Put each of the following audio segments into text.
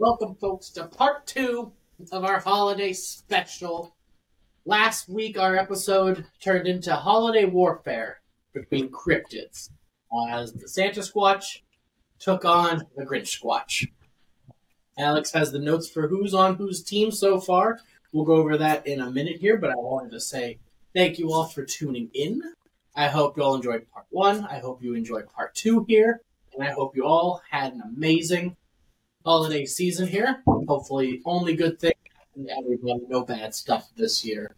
welcome, folks, to part 2 of our holiday special. Last week, our episode turned into holiday warfare between cryptids, as the Santa Squatch took on the Grinch Squatch. Alex has the notes for who's on whose team so far. We'll go over that in a minute here, but I wanted to say thank you all for tuning in. I hope you all enjoyed part 1. I hope you enjoyed part 2 here. And I hope you all had an amazing holiday season here. Hopefully, only good things and everybody, no bad stuff this year.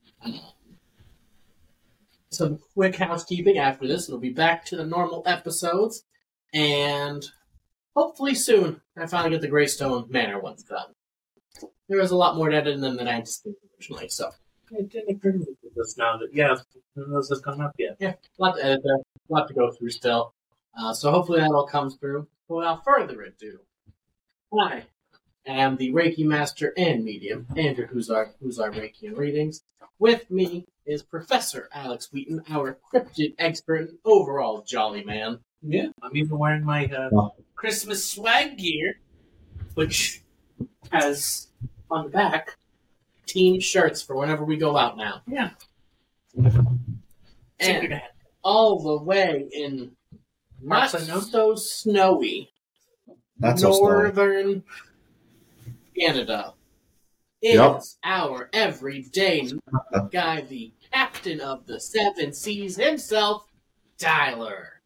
Some quick housekeeping after this. It'll be back to the normal episodes. And hopefully soon, I finally get the Greystone Manor ones done. There was a lot more to edit than I anticipated originally, so. It didn't occur to me just now that, none of those have come up yet. Yeah, a lot to edit there, a lot to go through still. So hopefully that all comes through. But without further ado, I am the Reiki Master and Medium, Andrew, who's our Reiki and readings. With me is Professor Alex Wheaton, our cryptid expert and overall jolly man. Yeah, I'm even wearing my Christmas swag gear, which has on the back team shirts for whenever we go out now. Yeah. And all the way in not so snowy northern Canada is our everyday guy, the captain of the 7 seas himself, Tyler.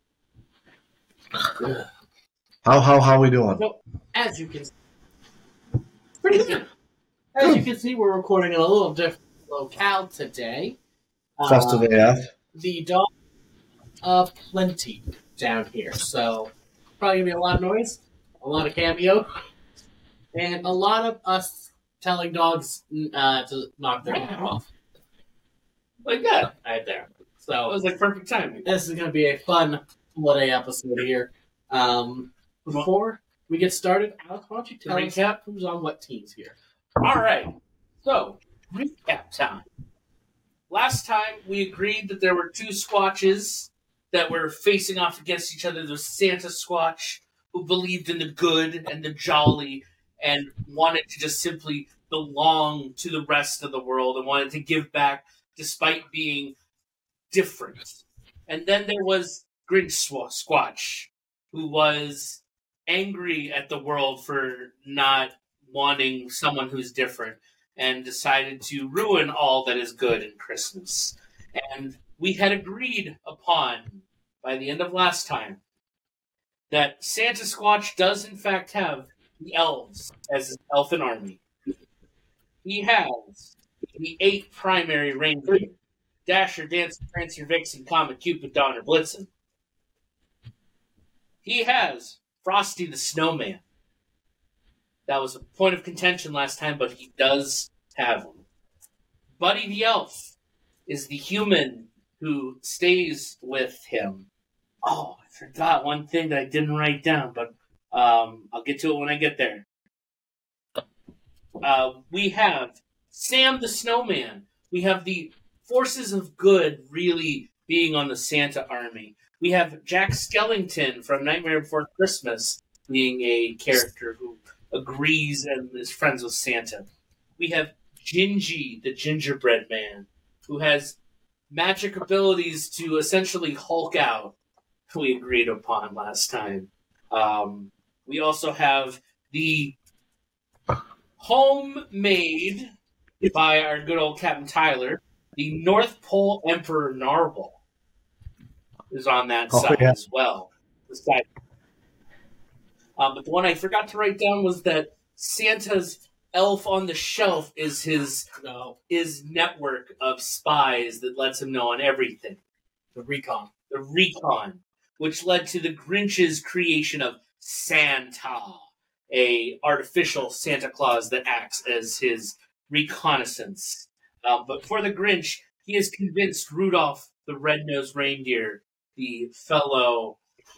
How we doing? So, as you can pretty good. As you can see, we're recording in a little different locale today. Festive AF. The dog of plenty down here. So, probably going to be a lot of noise, a lot of cameo, and a lot of us telling dogs to knock their head off. Like that. Right there. That So, was like perfect timing. this is going to be a fun holiday episode here. Before we get started, Alex, why don't you tell us who's on what teams here? All right. So, recap time. Last time, we agreed that there were 2 Squatches that were facing off against each other. There was Santa Squatch, who believed in the good and the jolly and wanted to just simply belong to the rest of the world and wanted to give back despite being different. And then there was Grinch Squatch, who was angry at the world for not wanting someone who's different and decided to ruin all that is good in Christmas. And we had agreed upon, by the end of last time, that Santa Squatch does in fact have the elves as his elfin army. He has the 8 primary reindeer: Dasher, Dancer, Prancer, Vixen, Comet, Cupid, Donner, Blitzen. He has Frosty the Snowman. That was a point of contention last time, but he does have him. Buddy the Elf is the human who stays with him. Oh, I forgot one thing that I didn't write down, but I'll get to it when I get there. We have Sam the Snowman. We have the forces of good really being on the Santa army. We have Jack Skellington from Nightmare Before Christmas being a character who agrees and is friends with Santa. We have Gingy, the gingerbread man, who has magic abilities to essentially Hulk out, who we agreed upon last time. We also have the homemade by our good old Captain Tyler, the North Pole Emperor Narwhal is on that side as well. The side. But the one I forgot to write down was that Santa's elf on the shelf is his network of spies that lets him know on everything. The recon. The recon, which led to the Grinch's creation of Santa, a artificial Santa Claus that acts as his reconnaissance. But for the Grinch, he has convinced Rudolph the red-nosed reindeer, the fellow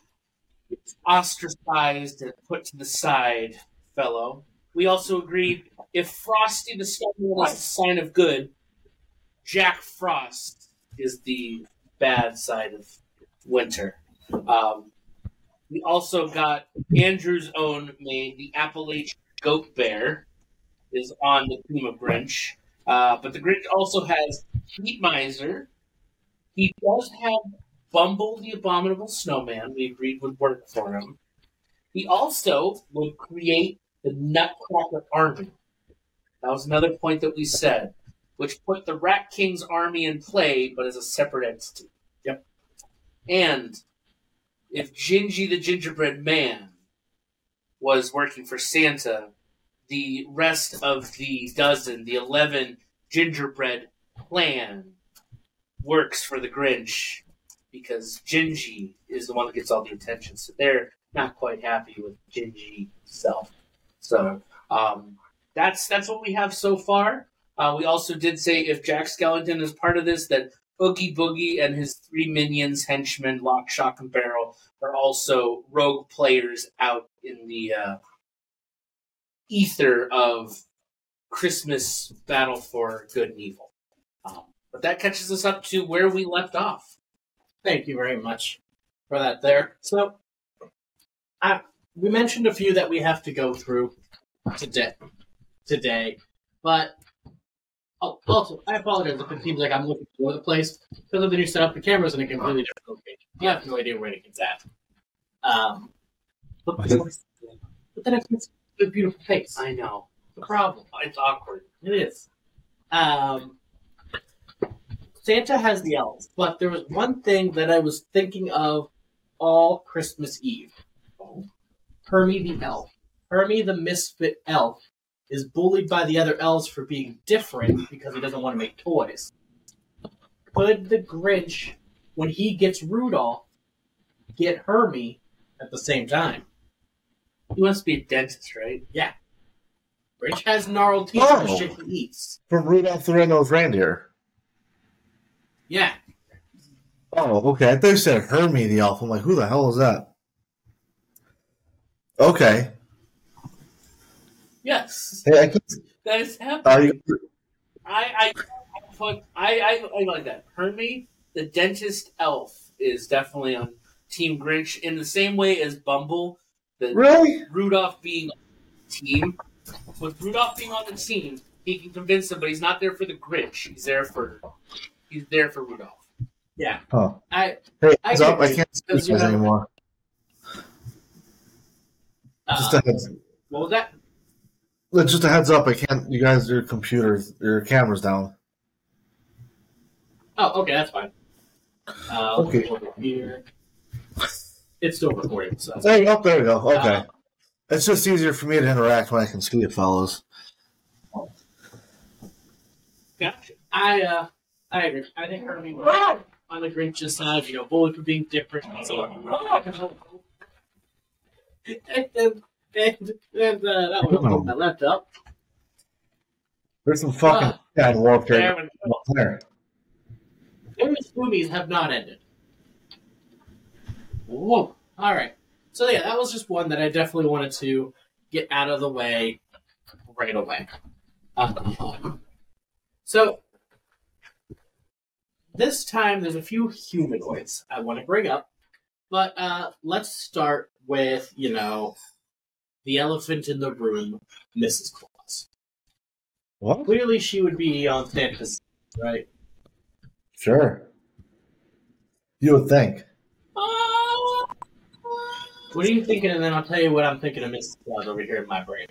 ostracized and put to the side fellow. We also agreed if Frosty the Snowman is a sign of good, Jack Frost is the bad side of winter. We also got Andrew's own main, the Appalachian Goat Bear, is on the team of Grinch. But the Grinch also has Heat Miser. He does have Bumble the Abominable Snowman. We agreed would work for him. He also would create the Nutcracker Army. That was another point that we said, which put the Rat King's army in play, but as a separate entity. Yep. And if Gingy the Gingerbread Man was working for Santa, the rest of the 11 gingerbread clan works for the Grinch because Gingy is the one that gets all the attention. So they're not quite happy with Gingy himself. So that's what we have so far. We also did say if Jack Skellington is part of this, that Oogie Boogie and his 3 minions, henchmen, Lock, Shock, and Barrel, are also rogue players out in the ether of Christmas battle for good and evil. But that catches us up to where we left off. Thank you very much for that there. So, we mentioned a few that we have to go through today, but also, I apologize if it seems like I'm looking all over the place, because of the new setup, the camera's in a completely different location. You have no idea where anything's at. But then it's a beautiful face. I know. The problem. It's awkward. It is. Santa has the elves, but there was one thing that I was thinking of all Christmas Eve. Hermie the elf. Hermie the misfit elf is bullied by the other elves for being different because he doesn't want to make toys. Could the Grinch, when he gets Rudolph, get Hermie at the same time? He wants to be a dentist, right? Yeah. Grinch has gnarled teeth for the shit he eats. From Rudolph the Red-Nosed Reindeer. Yeah. Oh, okay. I thought you said Hermie the elf. I'm like, who the hell is that? Okay. Yes. Hey, That is happening. are you? I like that. Hermie, the dentist elf, is definitely on Team Grinch in the same way as Bumble. Really? Rudolph being on the team. With Rudolph being on the team, he can convince him, but he's not there for the Grinch. He's there for Rudolph. Yeah. Huh. I Heads up, I can't see you guys anymore. Just a heads. What was that? Just a heads up, I can't. You guys, your computers, your camera's down. Oh, okay, that's fine. Okay. Over here. It's still recording, so. There you go. Okay. It's just easier for me to interact when I can see it, fellas. Gotcha. I agree. I think Hermie was on the Grinch's side, bullied for being different. So, and that one on my laptop. There's some fucking warfare there. Those movies have not ended. Whoa. Alright. So yeah, that was just one that I definitely wanted to get out of the way right away. So, this time there's a few humanoids I want to bring up. But let's start with, the elephant in the room, Mrs. Claus. What? Clearly she would be on Santa's side, right? Sure. You would think. What are you thinking? And then I'll tell you what I'm thinking of Mrs. Claus over here in my brain.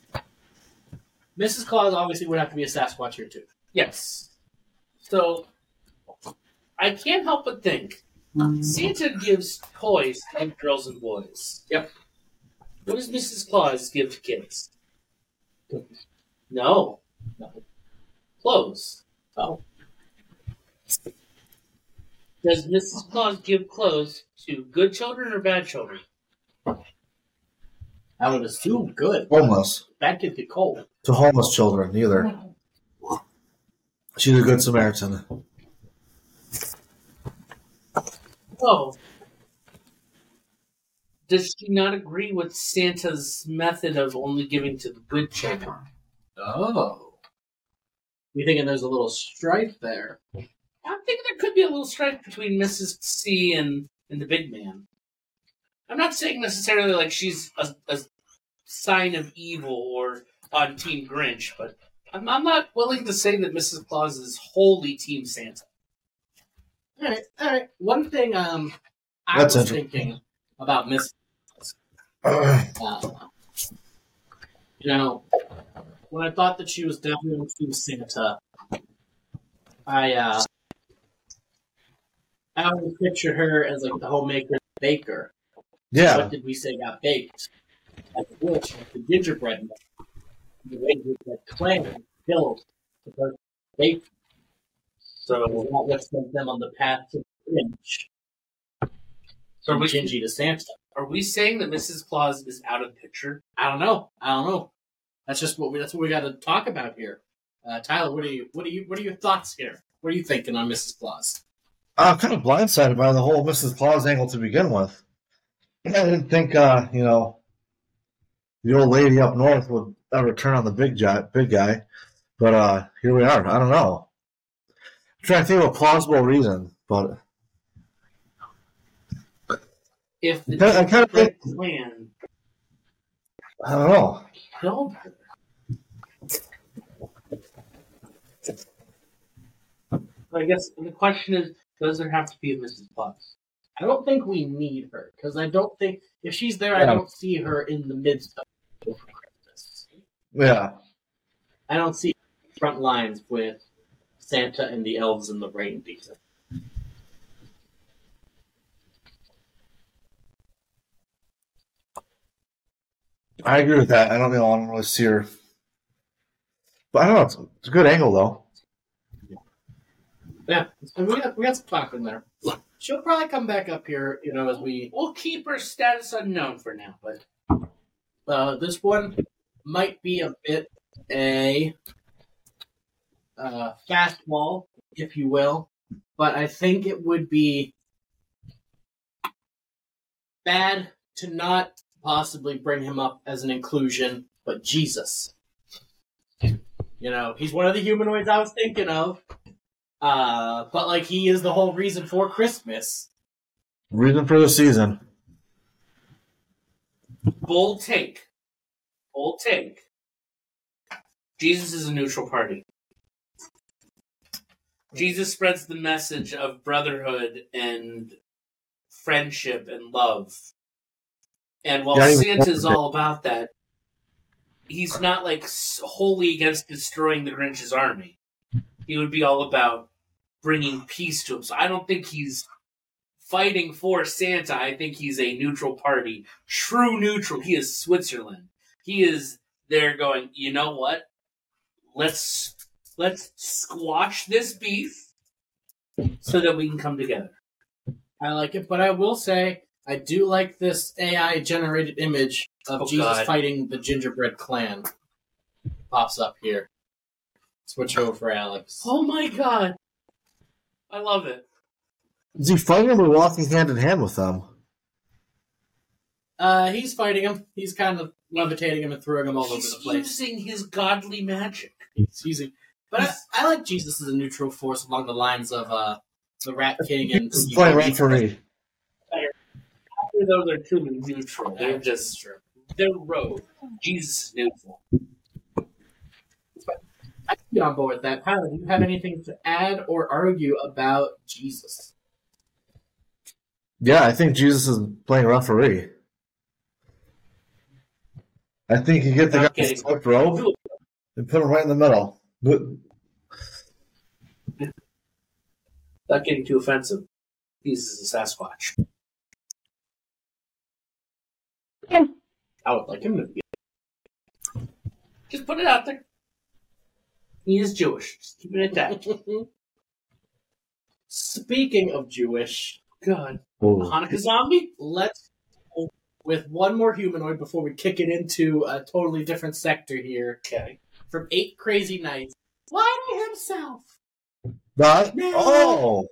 Mrs. Claus obviously would have to be a Sasquatch here too. Yes. So, I can't help but think, Santa gives toys to girls and boys. Yep. What does Mrs. Claus give to kids? No. Clothes. Oh. Does Mrs. Claus give clothes to good children or bad children? I would assume good. Homeless. Bad kids get cold. To homeless children, neither. She's a good Samaritan. Oh. Does she not agree with Santa's method of only giving to the good children? Oh. You thinking there's a little strife there? I'm thinking there could be a little strife between Mrs. C and the big man. I'm not saying necessarily like she's a sign of evil or on Team Grinch, but I'm not willing to say that Mrs. Claus is wholly Team Santa. All right. One thing I That's was thinking about Mrs. When I thought that she was definitely Team Santa, I always picture her as like the homemaker baker. Yeah. What did we say got baked? Like the witch, like the gingerbread man. The way that clan killed the person baked. So that sent them on the path to the Grinch. So From Gingy to Santa. Are we saying that Mrs. Claus is out of the picture? I don't know. That's what we got to talk about here. Tyler, what are your thoughts here? What are you thinking on Mrs. Claus? I'm kind of blindsided by the whole Mrs. Claus angle to begin with. I didn't think, the old lady up north would ever turn on the big guy. But here we are. I don't know. I'm trying to think of a plausible reason, but If the I kind of think, clan I don't know. killed her. I guess the question is, does there have to be a Mrs. Claus? I don't think we need her because I don't think if she's there, I don't see her in the midst of Christmas. Yeah. I don't see front lines with Santa and the elves and the reindeer. I agree with that. I don't really see her. But I don't know. It's a good angle, though. Yeah, we got some talk in there. She'll probably come back up here, as We'll keep her status unknown for now, but this one might be a bit a fastball, if you will, but I think it would be bad to not possibly bring him up as an inclusion, but Jesus. He's one of the humanoids I was thinking of. But he is the whole reason for Christmas. Reason for the season. bold take. Jesus is a neutral party. Jesus spreads the message of brotherhood and friendship and love. And while Santa's all about that, he's not wholly against destroying the Grinch's army. He would be all about bringing peace to him. So I don't think he's fighting for Santa. I think he's a neutral party. True neutral. He is Switzerland. He is there going, you know what? Let's squash this beef so that we can come together. I like it, but I will say I do like this AI-generated image of Jesus fighting the gingerbread clan. Pops up here. Switch over for Alex. Oh my god. I love it. Is he fighting them or walking hand in hand with them? He's fighting him. He's kind of levitating him and throwing him all over the place. He's using his godly magic. He's using... But I like Jesus as a neutral force along the lines of the Rat King and... He's playing referee. After though they're truly neutral, they're just... They're rogue. Jesus is neutral. I can get on board with that. Tyler, do you have anything to add or argue about Jesus? Yeah, I think Jesus is playing referee. I think you get the guy in the robe and put him right in the middle. Not getting too offensive. Jesus is a Sasquatch. I would like him to be. Just put it out there. He is Jewish. Just keep it intact. Speaking of Jewish, God. Ooh. Hanukkah zombie? Let's go with one more humanoid before we kick it into a totally different sector here. Okay. From 8 Crazy Nights. Whitey himself. That? No. Oh!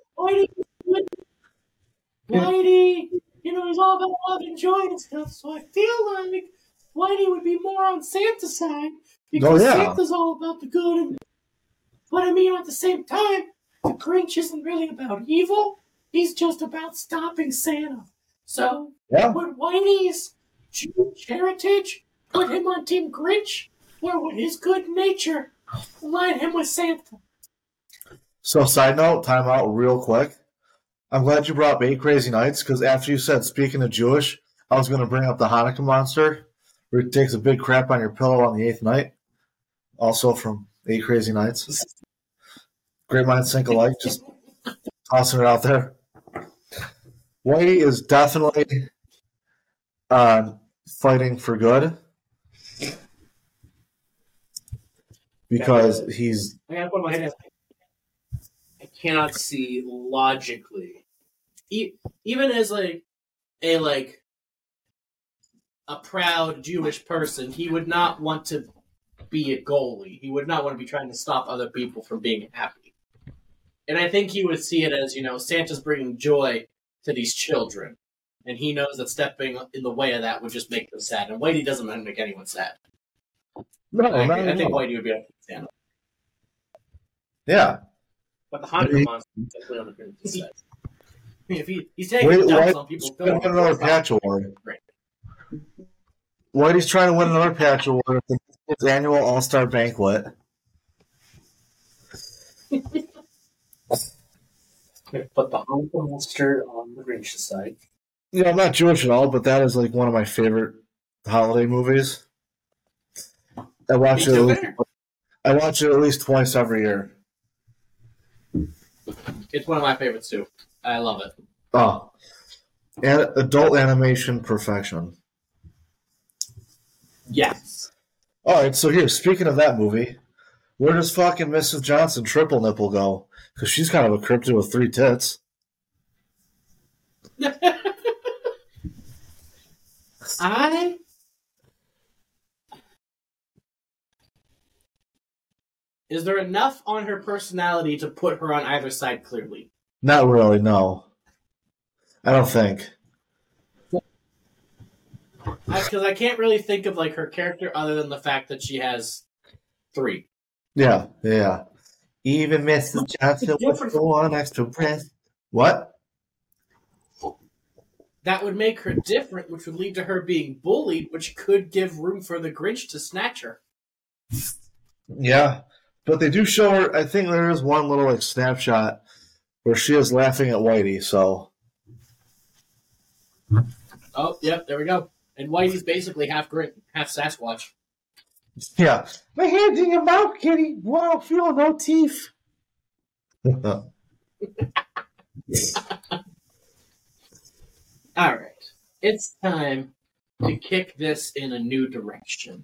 Whitey, he's all about love and joy and stuff, so I feel like Whitey would be more on Santa's side because Santa's all about the good. But I mean, at the same time, the Grinch isn't really about evil. He's just about stopping Santa. So, Yeah. would Whitey's Jewish heritage put him on Team Grinch? Or would his good nature align him with Santa? So, side note, time out real quick. I'm glad you brought up 8 Crazy Nights, because after you said, speaking of Jewish, I was going to bring up the Hanukkah monster, where it takes a big crap on your pillow on the 8th night. Also from 8 Crazy Nights. Great minds think alike, just tossing it out there. Whitey is definitely fighting for good. Because he's... I gotta put my head I cannot see logically. even as a proud Jewish person, he would not want to be a goalie. He would not want to be trying to stop other people from being happy. And I think he would see it as, Santa's bringing joy to these children. And he knows that stepping in the way of that would just make them sad. And Whitey doesn't make anyone sad. No, I think Whitey would be like Santa. Yeah. But the Hanukkah monster is definitely on the Grinch's side. If he's taking dumps on people, win another patch award. Great. Whitey's trying to win another patch award at his annual All-Star Banquet. Put the Hanukkah monster on the Grinch's side. I'm not Jewish at all, but that is like one of my favorite holiday movies. I watch it at least twice every year. It's one of my favorites too. I love it. Oh, and adult animation perfection. Yes. All right, so here, speaking of that movie, where does fucking Mrs. Johnson triple nipple go? Because she's kind of a cryptid with 3 tits. Is there enough on her personality to put her on either side clearly? Not really, no. I don't think. Because I can't really think of her character other than the fact that she has 3. Yeah. Even Mrs. Johnson would go on extra breast. What? That would make her different, which would lead to her being bullied, which could give room for the Grinch to snatch her. Yeah. But they do show her, I think there is one little snapshot where she is laughing at Whitey, so. Oh, yep, there we go. And Whitey's basically half Grinch, half Sasquatch. Yeah. My hand's in your mouth, kitty. Wow, feel no teeth. All right. It's time to kick this in a new direction.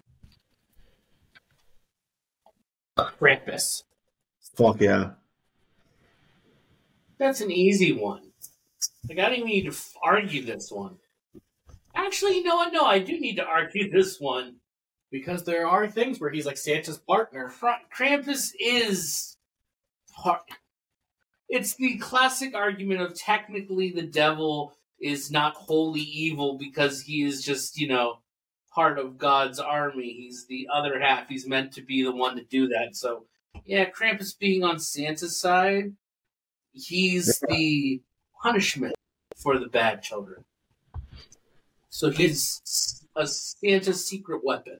Krampus. Fuck yeah. That's an easy one. I don't even need to argue this one. Actually, you know what? No, I do need to argue this one. Because there are things where he's like Santa's partner. Krampus is it's the classic argument of technically the devil is not wholly evil because he is just, part of God's army. He's the other half. He's meant to be the one to do that. So, yeah, Krampus being on Santa's side, he's the punishment for the bad children. So he's a Santa's secret weapon.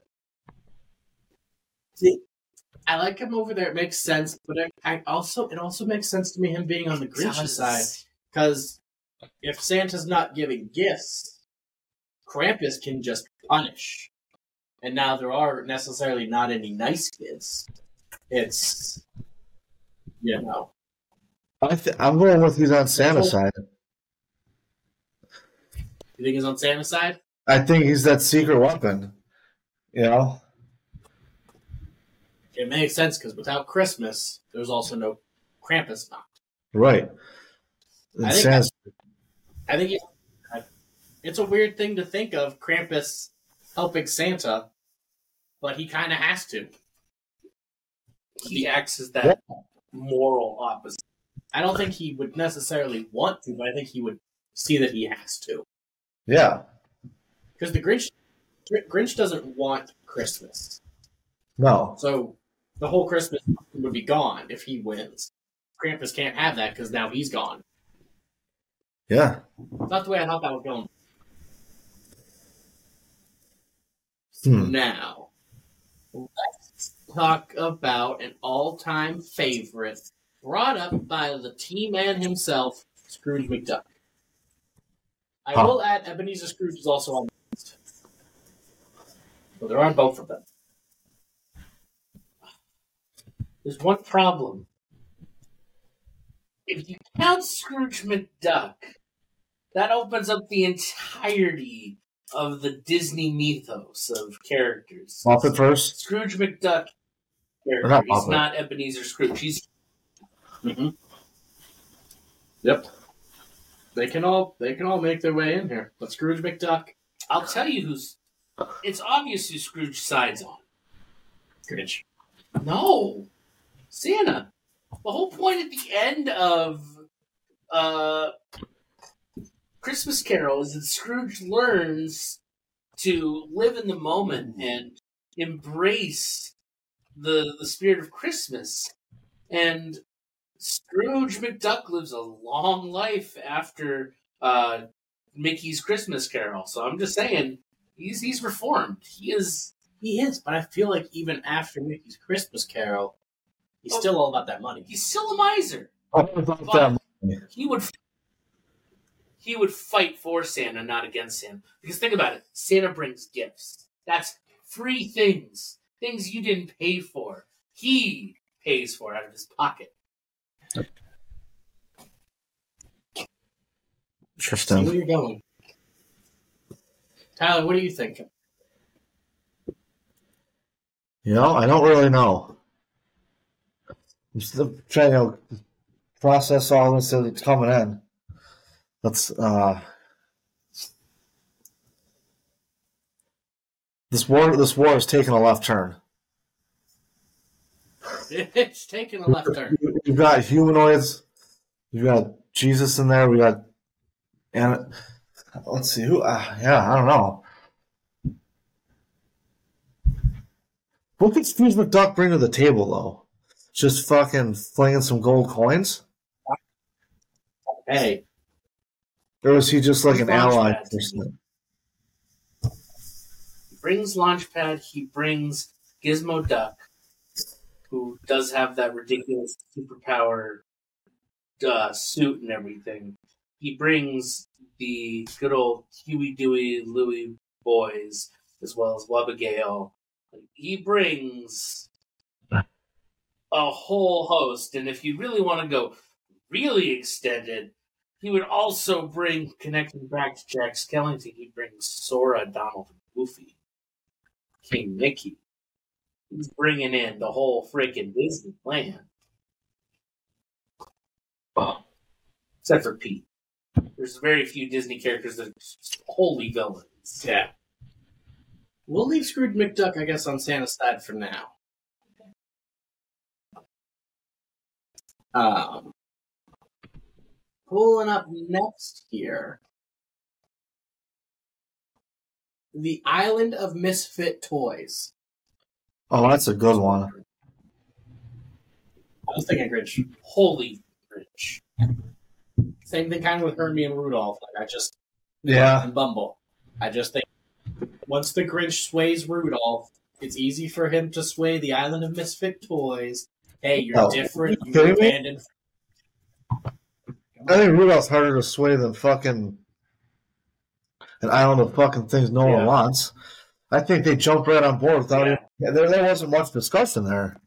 See, I like him over there. It makes sense, but it also makes sense to me him being on the Grinch's side, because if Santa's not giving gifts, Krampus can just punish, and now there are necessarily not any nice kids. It's I'm going with he's on Santa's side. You think he's on Santa's side? I think he's that secret weapon. It makes sense because without Christmas, there's also no Krampus not. Right. I think it's a weird thing to think of Krampus helping Santa, but he kind of has to. He acts as that moral opposite. I don't think he would necessarily want to, but I think he would see that he has to. Yeah. Because the Grinch doesn't want Christmas. No. So the whole Christmas would be gone if he wins. Krampus can't have that because now he's gone. Yeah. That's not the way I thought that was going. Now, let's talk about an all-time favorite brought up by the T-Man himself, Scrooge McDuck. I will add Ebenezer Scrooge is also on the list. So there are both of them. There's one problem. If you count Scrooge McDuck, that opens up the entirety of the Disney mythos of characters. Muppet first? Scrooge McDuck character. Not He's Muppet. not Ebenezer Scrooge. He's Yep. They can all make their way in here. But Scrooge McDuck, I'll tell you who's. It's obvious who Scrooge sides on. Grinch. No, Santa. The whole point at the end of Christmas Carol is that Scrooge learns to live in the moment and embrace the spirit of Christmas. And Scrooge McDuck lives a long life after Mickey's Christmas Carol. So I'm just saying, he's reformed. He is, but I feel like even after Mickey's Christmas Carol, he's still all about that money. He's still a miser. That He would fight for Santa, not against Santa. Because think about it. Santa brings gifts. That's free things. Things you didn't pay for. He pays for out of his pocket. See Interesting. where you're going. Tyler, what are you thinking? I don't really know. I'm still trying to process all this as it's coming in. Let's this war is taking a left turn. It's taking a left turn. We've got humanoids. We've got Jesus in there. We got and let's see who. I don't know. What could Scrooge McDuck bring to the table though? Just fucking flinging some gold coins, Hey, or was he just like an ally Launchpad. person? He brings Launchpad. He brings Gizmo Duck, who does have that ridiculous superpower suit and everything. He brings the good old Huey, Dewey, Louie boys, as well as Wubba He brings a whole host, and if you really want to go really extended, he would also bring, connecting back to Jack Skellington, he'd bring Sora, Donald, and Goofy, King Mickey. He's bringing in the whole freaking Disney plan. Except for Pete. There's very few Disney characters that are wholly villains. yeah. We'll leave Scrooge McDuck, I guess, on Santa's side for now. Pulling up next here, the Island of Misfit Toys. Oh, that's a good one. I was thinking Grinch. Holy rich. Same thing kind of with Hermie and Rudolph. Yeah, And Bumble. I just think once the Grinch sways Rudolph, it's easy for him to sway the Island of Misfit Toys. Hey, you're different. Are you You're kidding me? abandoned. I think Rudolph's harder to sway than fucking an island of fucking things no one wants. I think they jumped right on board without even. There wasn't much discussion there.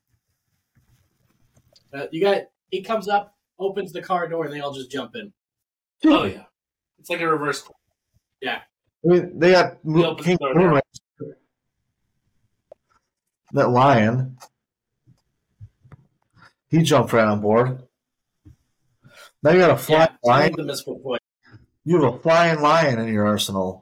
He comes up, opens the car door, and they all just jump in. Oh, yeah. It's like a reverse. I mean, they got opens King the door. Moonraker, that lion. He jumped right on board. Now you got a flying I lion. like the Misfit Toys. You have a flying lion in your arsenal.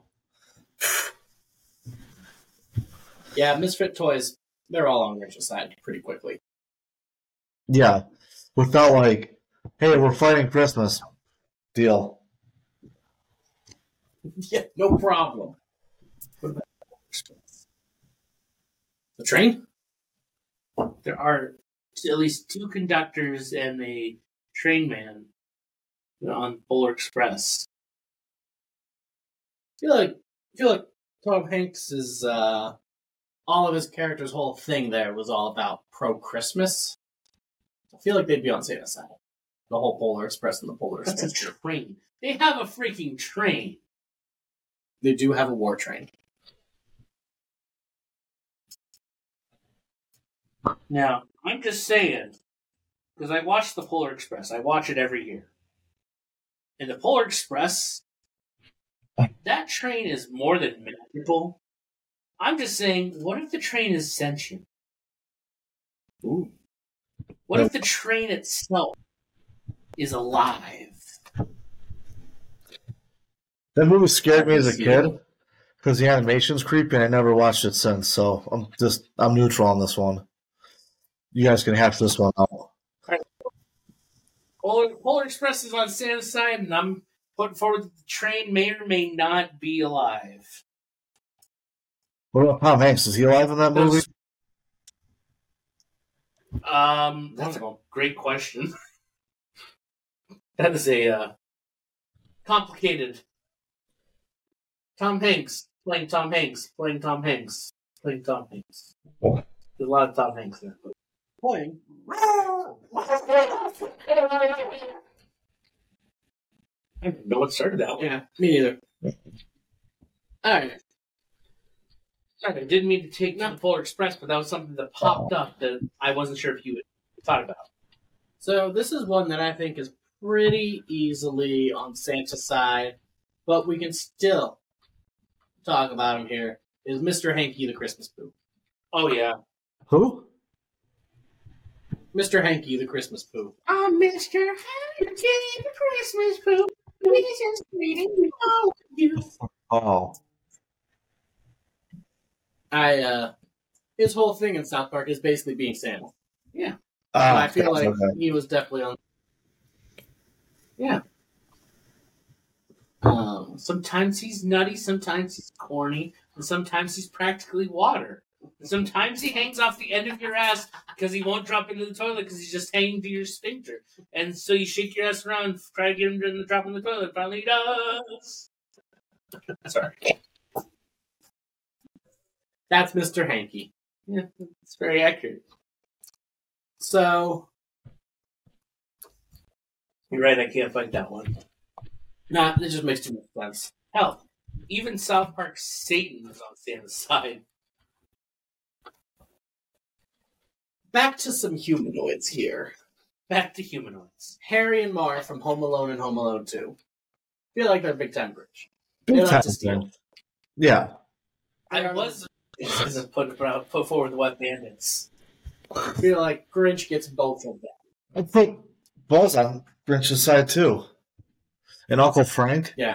Yeah, Misfit Toys, they're all on Grinch's side pretty quickly. Yeah, without like, hey, we're fighting Christmas. Deal. Yeah, no problem. What about the train? There are at least 2 conductors and a train man on Polar Express. I feel like Tom Hanks is all of his character's whole thing there was all about pro-Christmas. I feel like they'd be on Santa's side. The whole Polar Express and the Polar That's Express. a train. They have a freaking train. They do have a war train. Now, I'm just saying, because I watch the Polar Express. I watch it every year. And the Polar Express, that train is more than magical. I'm just saying, what if the train is sentient? Ooh. What if the train itself is alive? That movie scared me as a kid because the animation's creepy and I never watched it since, so I'm neutral on this one. You guys can hash this one out. Polar Express is on Santa's side, and I'm putting forward that the train may or may not be alive. What about Tom Hanks? Is he alive in that movie? That's a great question. That is a complicated. Tom Hanks playing Tom Hanks playing Tom Hanks playing Tom Hanks. What? There's a lot of Tom Hanks there. Playing. I don't know what started that. Yeah, me neither. Alright. Sorry, I didn't mean to take the Polar Express, but that was something that popped up that I wasn't sure if you had thought about. So this is one that I think is pretty easily on Santa's side, but we can still talk about him here, is Mr. Hanky the Christmas Pooh. Oh, yeah. Who? Mr. Hanky the Christmas Pooh. I'm Mr. Hanky the Christmas Pooh. We just greeting you all of you. Oh. His whole thing in South Park is basically being Santa. Yeah. I feel like he was definitely on. Yeah. Sometimes he's nutty, sometimes he's corny, and sometimes he's practically water. And sometimes he hangs off the end of your ass because he won't drop into the toilet because he's just hanging to your sphincter. And so you shake your ass around and try to get him to drop in the toilet. Finally he does. Sorry. That's Mr. Hanky. Yeah, it's very accurate. So, You're right, I can't fight that one. nah, it just makes too much sense. Hell, even South Park Satan was on Santa's side. Back to some humanoids here. Back to humanoids. Harry and Marv from Home Alone and Home Alone 2. Feel like they're big time Grinch. They Big like time to steal. Grinch. Yeah. I was put forward the Wet Bandits. I feel like Grinch gets both of them. I think Buzz on Grinch's side too. And Uncle Frank. Yeah.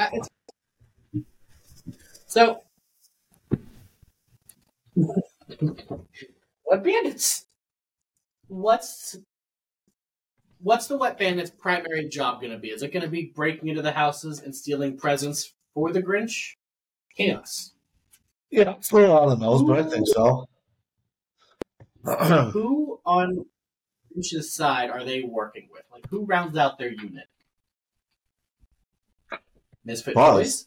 So, Wet Bandits. what's the Wet Bandit's primary job going to be? Is it going to be breaking into the houses and stealing presents for the Grinch? Chaos. Yeah, it's a little on the nose, but I think so. Who on Grinch's side are they working with? Like, who rounds out their unit? Misfit Buzz. Toys?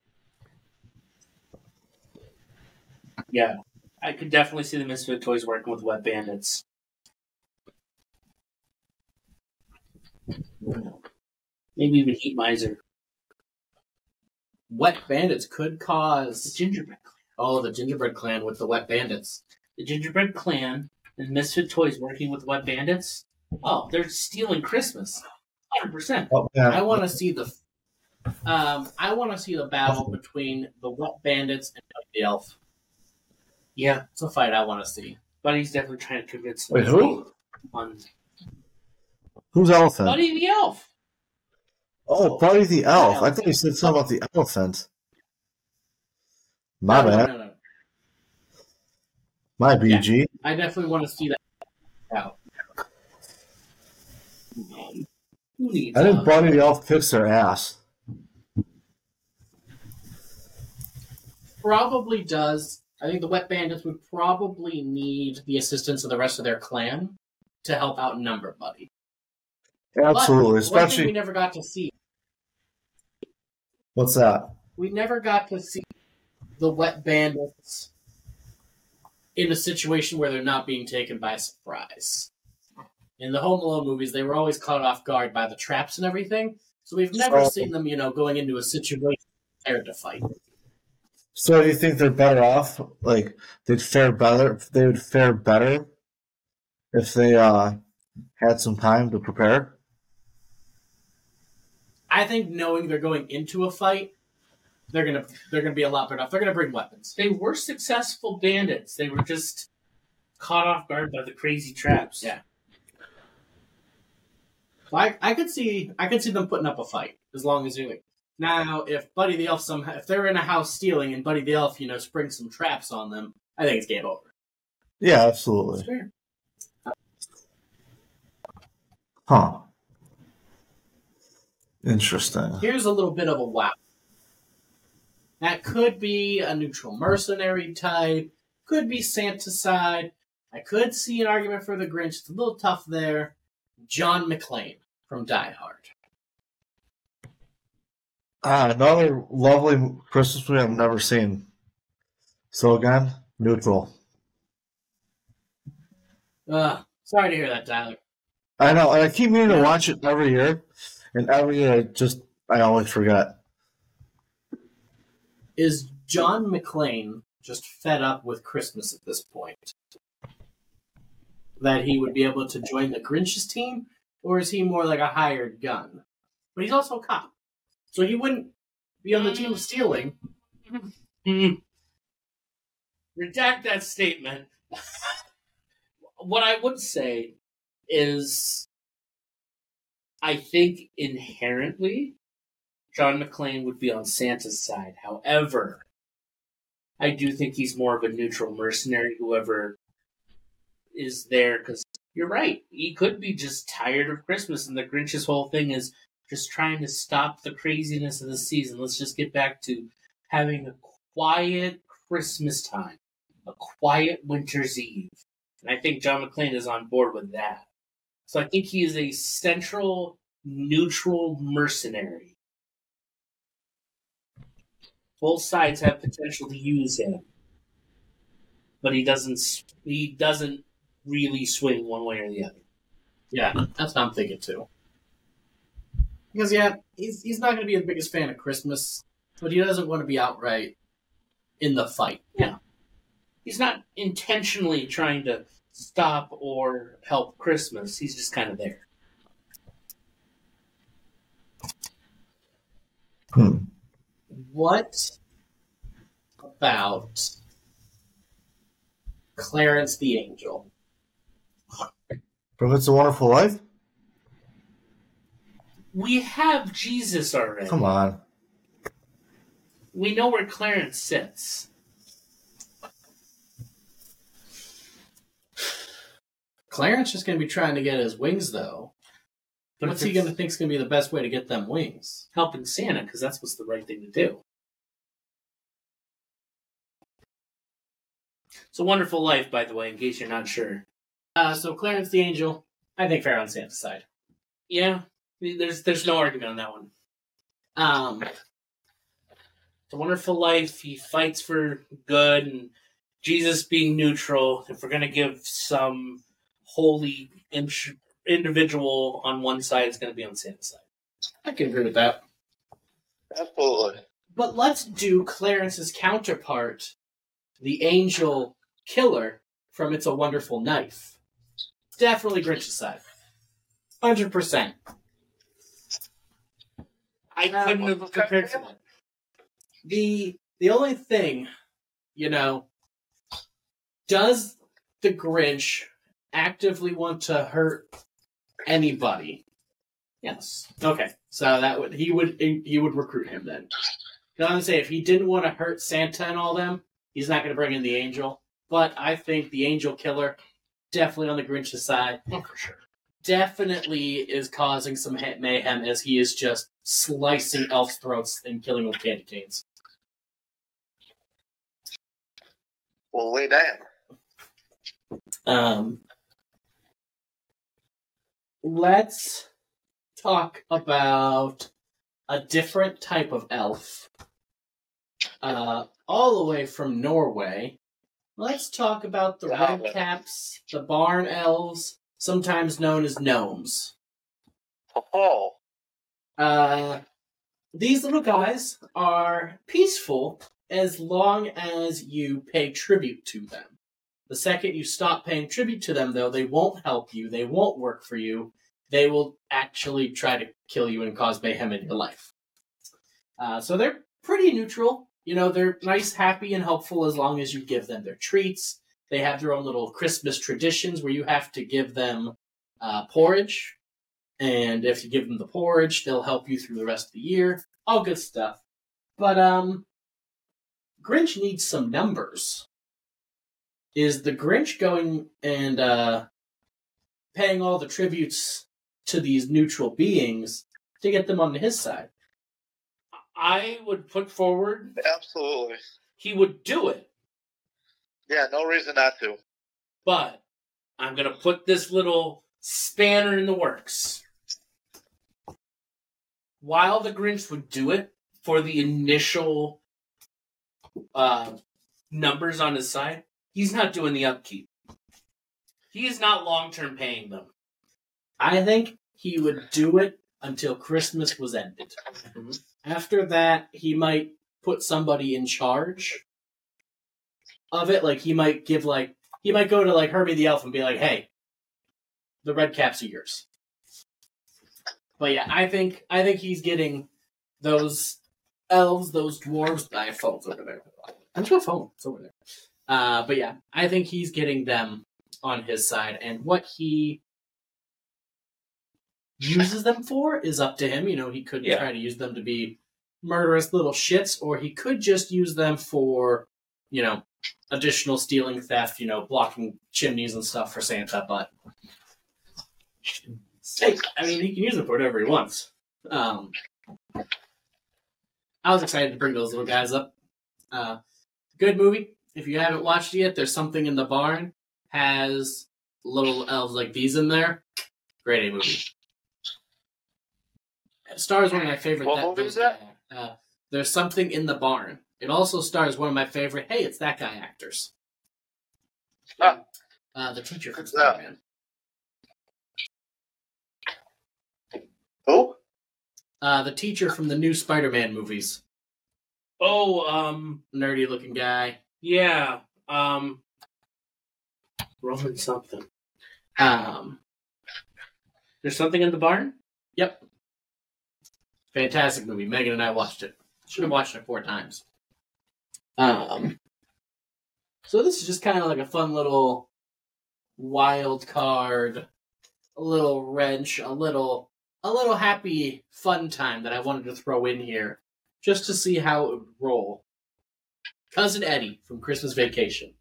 Yeah. I could definitely see the Misfit Toys working with Wet Bandits. Maybe even Heat Miser. Wet Bandits could The cause... Gingerbread Clan. Oh, the Gingerbread Clan with the Wet Bandits. The Gingerbread Clan and Misfit Toys working with Wet Bandits. Oh, they're stealing Christmas. 100%. Oh, yeah. I want to see the battle between the Wet Bandits and Buddy the Elf. Yeah, It's a fight I want to see. Buddy's definitely trying to convince them. Wait, who? On Who's Elephant? Buddy the Elf. Oh, Buddy the Elf. I thought you said something about the elephant. My bad. No. My BG. I definitely want to see that out. Who needs I think Buddy the Elf kicks their ass. Probably does. I think the Wet Bandits would probably need the assistance of the rest of their clan to help outnumber Buddy. Absolutely. But one thing we Especially, never got to see. what's that? We never got to see the Wet Bandits in a situation where they're not being taken by surprise. In the Home Alone movies, they were always caught off guard by the traps and everything, so we've never seen them, going into a situation prepared to fight. So do you think they're better off? Like they'd fare better? They would fare better if they had some time to prepare. I think knowing they're going into a fight, they're gonna be a lot better off. They're gonna bring weapons. They were successful bandits. They were just caught off guard by the crazy traps. Yeah. So I could see them putting up a fight as long as you. Now, if Buddy the Elf if they're in a house stealing and Buddy the Elf, springs some traps on them, I think it's game over. Yeah, absolutely. Sure. Huh. Interesting. Here's a little bit of a wow. That could be a neutral mercenary type. Could be Santa side. I could see an argument for the Grinch. It's a little tough there. John McClane from Die Hard. Another lovely Christmas movie I've never seen. So again, neutral. Sorry to hear that, Tyler. I know, and I keep meaning to watch it every year, and every year I always forget. Is John McClane just fed up with Christmas at this point? That he would be able to join the Grinch's team? Or is he more like a hired gun? But he's also a cop. So he wouldn't be on the team of stealing. Redact that statement. What I would say is I think inherently John McClane would be on Santa's side. However, I do think he's more of a neutral mercenary, whoever is there, because you're right. He could be just tired of Christmas, and the Grinch's whole thing is just trying to stop the craziness of the season. Let's just get back to having a quiet Christmas time, a quiet winter's eve. And I think John McClane is on board with that. So I think he is a central, neutral mercenary. Both sides have potential to use him, but he doesn't really swing one way or the other. Yeah, that's what I'm thinking too. Because he's not going to be the biggest fan of Christmas, but he doesn't want to be outright in the fight. Yeah, he's not intentionally trying to stop or help Christmas. He's just kind of there. What about Clarence the Angel? From It's a Wonderful Life? We have Jesus already. Come on. We know where Clarence sits. Clarence is going to be trying to get his wings, though. But What's he going to think is going to be the best way to get them wings? Helping Santa, because that's what's the right thing to do. It's a Wonderful Life, by the way, in case you're not sure. So Clarence the Angel, I think fair on Santa's side. Yeah, there's no argument on that one. It's a Wonderful Life. He fights for good, and Jesus being neutral. If we're going to give some holy individual on one side, it's going to be on Santa's side. I can agree with that. Absolutely. But let's do Clarence's counterpart, the Angel Killer from It's a Wonderful Knife. Definitely Grinch's side. 100%. I couldn't have compared to that. The only thing, does the Grinch actively want to hurt anybody? Yes. Okay. So he would recruit him then. I was gonna say if he didn't want to hurt Santa and all them, he's not gonna bring in the Angel. But I think the Angel Killer, definitely on the Grinch's side. Oh, for sure. Definitely is causing some mayhem as he is just slicing elves' throats and killing them with candy canes. Well, lay down. Let's talk about a different type of elf. All the way from Norway, Let's talk about the Yeah. red caps, the barn elves, sometimes known as gnomes. Oh. These little guys are peaceful as long as you pay tribute to them. The second you stop paying tribute to them, though, they won't help you, they won't work for you, they will actually try to kill you and cause mayhem in your life. So they're pretty neutral. You know, they're nice, happy, and helpful as long as you give them their treats. They have their own little Christmas traditions where you have to give them porridge. And if you give them the porridge, they'll help you through the rest of the year. All good stuff. But Grinch needs some numbers. Is the Grinch going and paying all the tributes to these neutral beings to get them on his side? I would put forward Absolutely. he would do it, Yeah, no reason not to. but I'm going to put this little spanner in the works. While the Grinch would do it for the initial numbers on his side, he's not doing the upkeep. He is not long-term paying them. I think he would do it until Christmas was ended. Mhm. After that, he might put somebody in charge of it. Like, he might go to, like, Herbie the Elf and be like, hey, the red caps are yours. But yeah, I think he's getting those elves, those dwarves. I have phones over there. I'm sure phone. It's over there. But yeah, I think he's getting them on his side, and what he uses them for is up to him. You know, he could try to use them to be murderous little shits, or he could just use them for, you know, additional stealing, theft, you know, blocking chimneys and stuff for Santa. But hey, I mean, he can use them for whatever he wants. I was excited to bring those little guys up. Good movie. If you haven't watched it yet, There's Something in the Barn. Has little elves like these in there. Great A movie. It stars one of my favorite. What movie is that? There's Something in the Barn. It also stars one of my favorite. Hey, it's that guy actors. Ah. The teacher from Who's that? Spider-Man. Who? The teacher from the new Spider-Man movies. Oh, Nerdy looking guy. yeah. Roman something. There's Something in the Barn? Yep. Fantastic movie. Megan and I watched it. Should have watched it 4 times. So this is just kind of like a fun little wild card, a little wrench, a little happy fun time that I wanted to throw in here just to see how it would roll. Cousin Eddie from Christmas Vacation.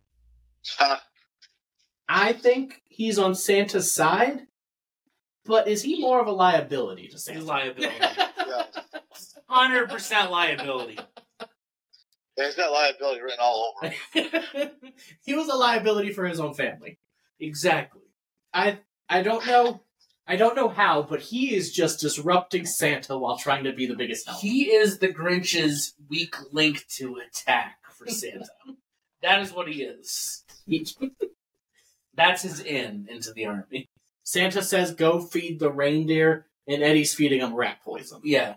I think he's on Santa's side, but is he more of a liability to Santa? His liability. Yeah. 100% liability. Yeah, he's got liability written all over him. He was a liability for his own family. Exactly. I don't know how, but he is just disrupting Santa while trying to be the biggest help. He is the Grinch's weak link to attack for Santa. That is what he is. That's his in into the army. Santa says, go feed the reindeer, and Eddie's feeding him rat poison. Yeah.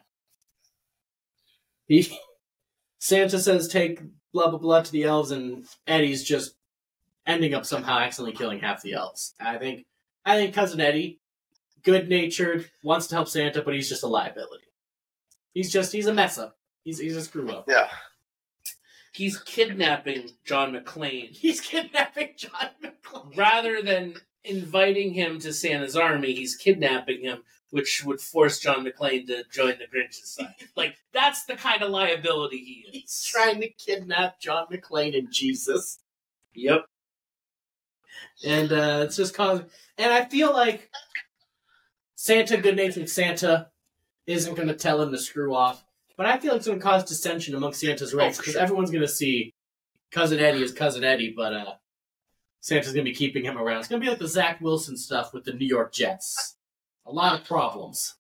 Santa says, take blah, blah, blah to the elves, and Eddie's just ending up somehow accidentally killing half the elves. I think Cousin Eddie, good-natured, wants to help Santa, but he's just a liability. He's a mess-up. He's a screw-up. Yeah. He's kidnapping John McClane. He's kidnapping John McClane. Rather than inviting him to Santa's army, he's kidnapping him, which would force John McClane to join the Grinch's side. Like, that's the kind of liability he is. He's trying to kidnap John McClane and Jesus. Yep. And it's just causing... And I feel like Santa, good-natured Santa, isn't going to tell him to screw off. But I feel like it's going to cause dissension amongst Santa's ranks, because everyone's going to see Cousin Eddie as Cousin Eddie, but Santa's going to be keeping him around. It's going to be like the Zach Wilson stuff with the New York Jets. A lot of problems.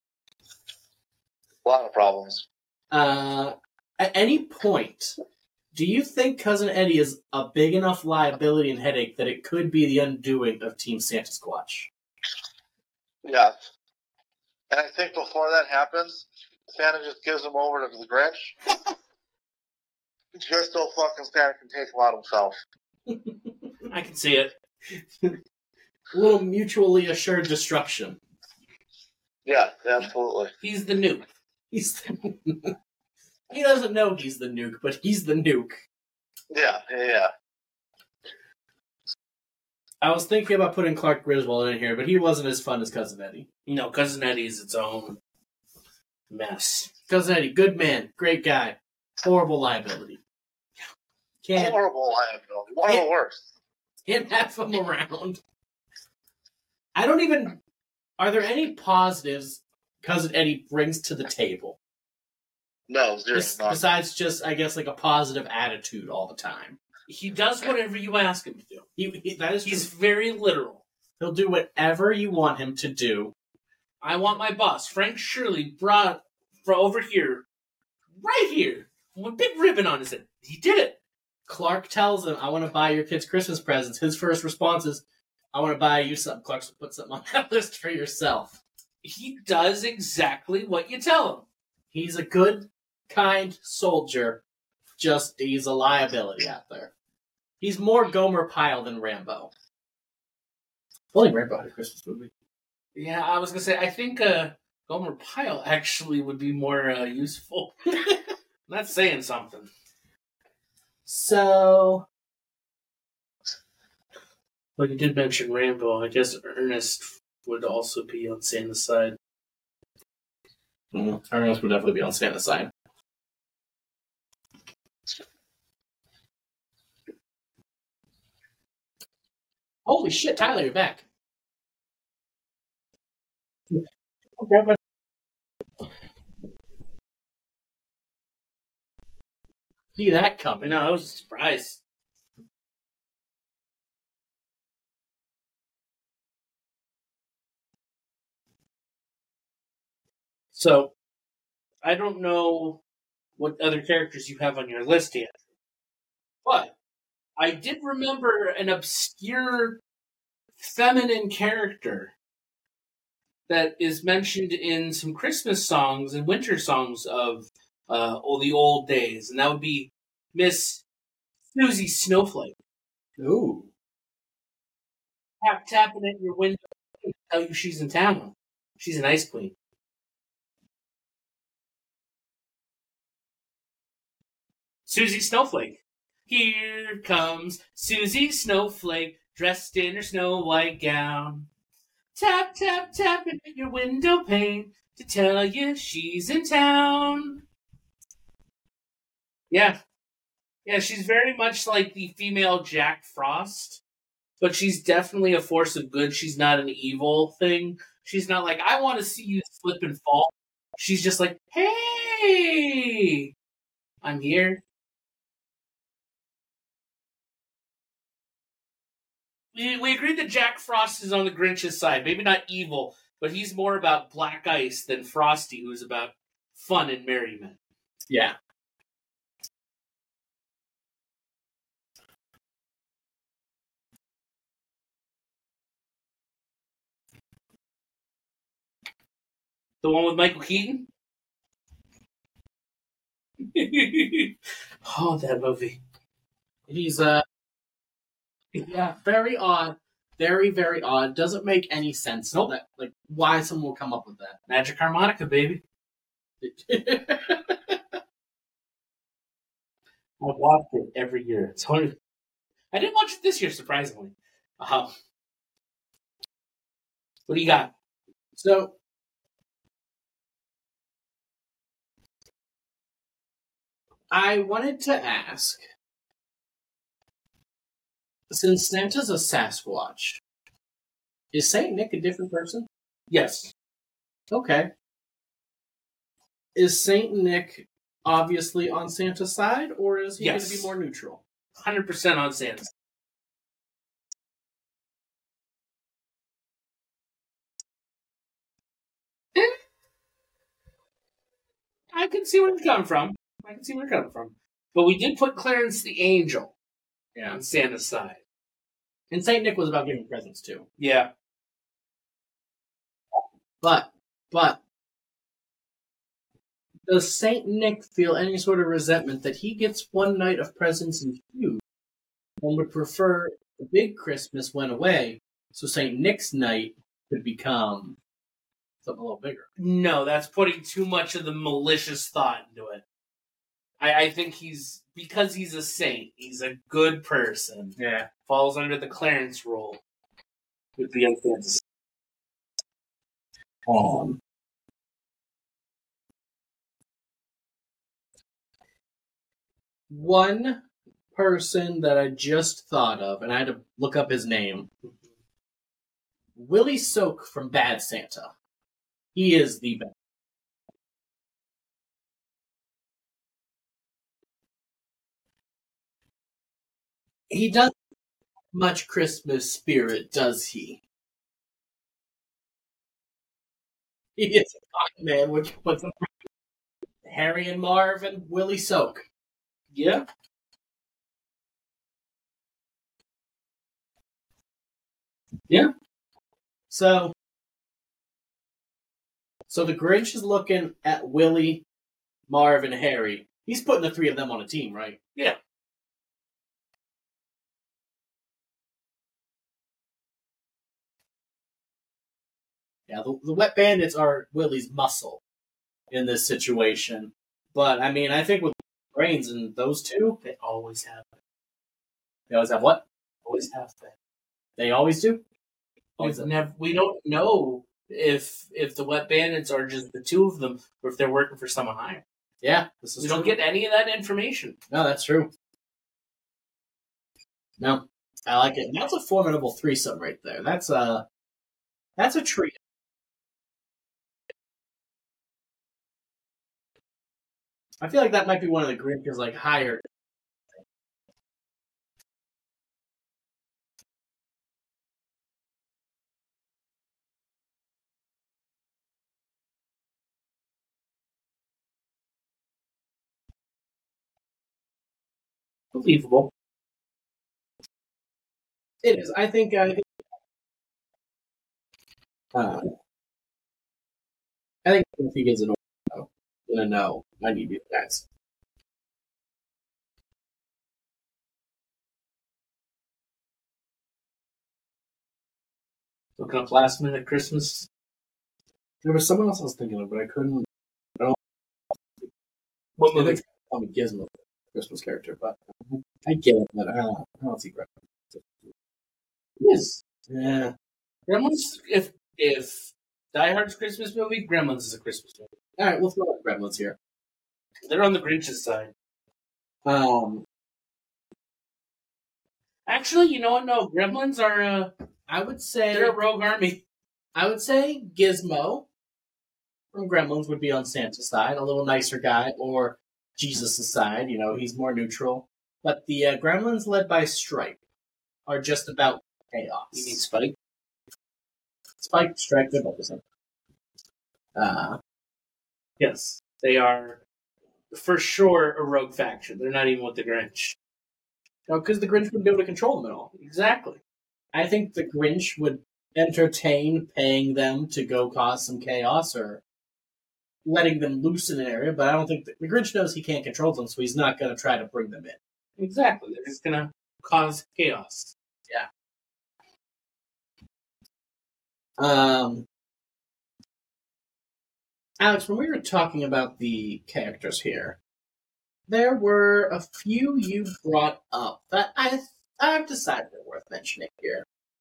A lot of problems. At any point, Do you think Cousin Eddie is a big enough liability and headache that it could be the undoing of Team Santa Squatch? Yes. And I think before that happens, Santa just gives him over to the Grinch. Just so fucking Santa can take him out himself. I can see it. A little mutually assured destruction. Yeah, absolutely. He's the nuke. He doesn't know he's the nuke, but he's the nuke. Yeah. I was thinking about putting Clark Griswold in here, but he wasn't as fun as Cousin Eddie. No, Cousin Eddie is its own mess. Cousin Eddie, good man, great guy, horrible liability. Horrible liability. One of the worst. Can't have him around. Are there any positives Cousin Eddie brings to the table? No, zero. Besides just, I guess, like a positive attitude all the time. He does whatever you ask him to do. He's very literal. He'll do whatever you want him to do. I want my boss, Frank Shirley, brought over here, right here, with a big ribbon on his head. He did it. Clark tells him, I want to buy your kids Christmas presents. His first response is, I want to buy you something. Clark put something on that list for yourself. He does exactly what you tell him. He's a good, kind soldier. Just, he's a liability out there. He's more Gomer Pyle than Rambo. Only Rambo had a Christmas movie. Yeah, I was going to say, I think Gomer Pyle actually would be more useful. That's saying something. So... But you did mention Rambo. I guess Ernest would also be on Santa's side. Ernest would definitely be on Santa's side. Holy shit, Tyler, you're back. See that coming. No, that was a surprise. So, I don't know what other characters you have on your list yet, but I did remember an obscure feminine character that is mentioned in some Christmas songs and winter songs of the old days, and that would be Miss Susie Snowflake. Ooh. Tapping at your window to tell you she's in town. She's an ice queen. Susie Snowflake. Here comes Susie Snowflake, dressed in her snow white gown. Tap, tap, tapping at your window pane to tell you she's in town. Yeah. Yeah, she's very much like the female Jack Frost, but she's definitely a force of good. She's not an evil thing. She's not like, I want to see you slip and fall. She's just like, hey, I'm here. We agreed that Jack Frost is on the Grinch's side. Maybe not evil, but he's more about black ice than Frosty, who's about fun and merriment. Yeah. The one with Michael Keaton? Oh, that movie. He's, yeah, very odd. Very, very odd. Doesn't make any sense. Nope. That, like, why someone will come up with that. Magic Harmonica, baby. I watched it every year. It's hard. I didn't watch it this year, surprisingly. What do you got? So, I wanted to ask, since Santa's a Sasquatch, is Saint Nick a different person? Yes. Okay. Is Saint Nick obviously on Santa's side, or is he going to be more neutral? 100% on Santa's. I can see where you're coming from. But we did put Clarence the Angel Yeah. on Santa's side. And Saint Nick was about giving presents too. Yeah. But does Saint Nick feel any sort of resentment that he gets one night of presents and food and would prefer the big Christmas went away so Saint Nick's night could become something a little bigger? No, that's putting too much of the malicious thought into it. I think because he's a saint, he's a good person. Yeah. Falls under the Clarence rule. Would be unfair to say. One person that I just thought of, and I had to look up his name, Willie Soak from Bad Santa. He is the best. He doesn't have much Christmas spirit, does he? He is a fine man, which puts him Harry and Marv and Willie Soak. Yeah. Yeah. So the Grinch is looking at Willie, Marv, and Harry. He's putting the three of them on a team, right? Yeah. Yeah, the Wet Bandits are Willie's muscle in this situation. But, I mean, I think with brains and those two, They always have it. they always have what? Always have that. They always do? Always have. We don't know if the Wet Bandits are just the two of them or if they're working for someone higher. Yeah, this is We true. don't get any of that information. No, that's true. No, I like it. That's a formidable threesome right there. That's a treat. I feel like that might be one of the Grinch's like higher. Believable. It is. I think. I think if he gives an order, then no, I need you guys. Looking up last minute Christmas. There was someone else I was thinking of, but I couldn't. What I movie? think call me Gizmo, Christmas character, but I get it. But I don't see Gremlins. Yes. Yeah. Gremlins. If Die Hard's Christmas movie, Gremlins is a Christmas movie. All right, we'll throw out Gremlins here. They're on the Grinch's side. Actually, you know what? No, Gremlins are. I would say They're a rogue army. I would say Gizmo from Gremlins would be on Santa's side, a little nicer guy, or Jesus' side. You know, he's more neutral. But the Gremlins, led by Stripe, are just about chaos. You mean Spike? Spike, Stripe, they're both the same. Yes, they are for sure a rogue faction. They're not even with the Grinch. No, because the Grinch wouldn't be able to control them at all. Exactly. I think the Grinch would entertain paying them to go cause some chaos or letting them loose in an area, but I don't think the Grinch knows he can't control them, so he's not going to try to bring them in. Exactly. They're just gonna cause chaos. Alex, when we were talking about the characters here, there were a few you brought up that I've decided are worth mentioning here.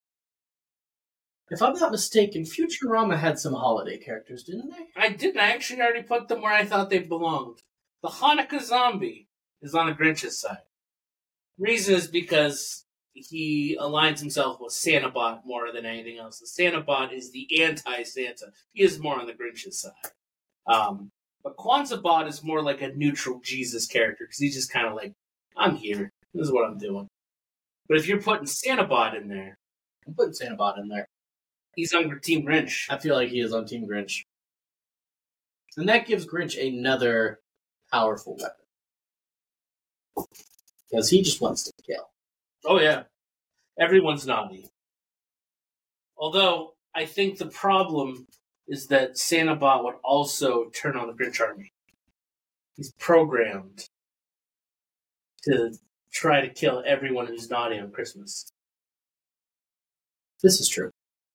If I'm not mistaken, Futurama had some holiday characters, didn't they? I didn't. I actually already put them where I thought they belonged. The Hanukkah zombie is on the Grinch's side. Reason is because he aligns himself with Santabot more than anything else. The Santabot is the anti-Santa. He is more on the Grinch's side. But Kwanzaa is more like a neutral Jesus character because he's just kind of like, I'm here. This is what I'm doing. But if you're putting Santabot in there, I'm putting Santabot in there. he's on Team Grinch. I feel like he is on Team Grinch. And that gives Grinch another powerful weapon. Because he just wants to kill. Oh, yeah. Everyone's naughty. Although, I think the problem is that Santa Bot would also turn on the Grinch army. He's programmed to try to kill everyone who's naughty on Christmas. This is true.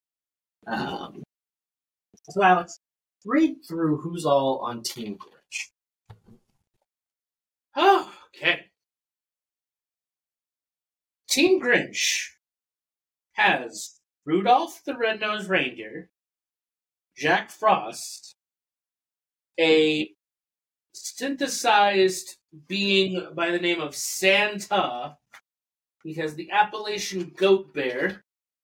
So, Alex, read through who's all on Team Grinch. Oh, okay. Team Grinch has Rudolph the Red-Nosed Reindeer, Jack Frost, a synthesized being by the name of Santa. He has the Appalachian Goat Bear.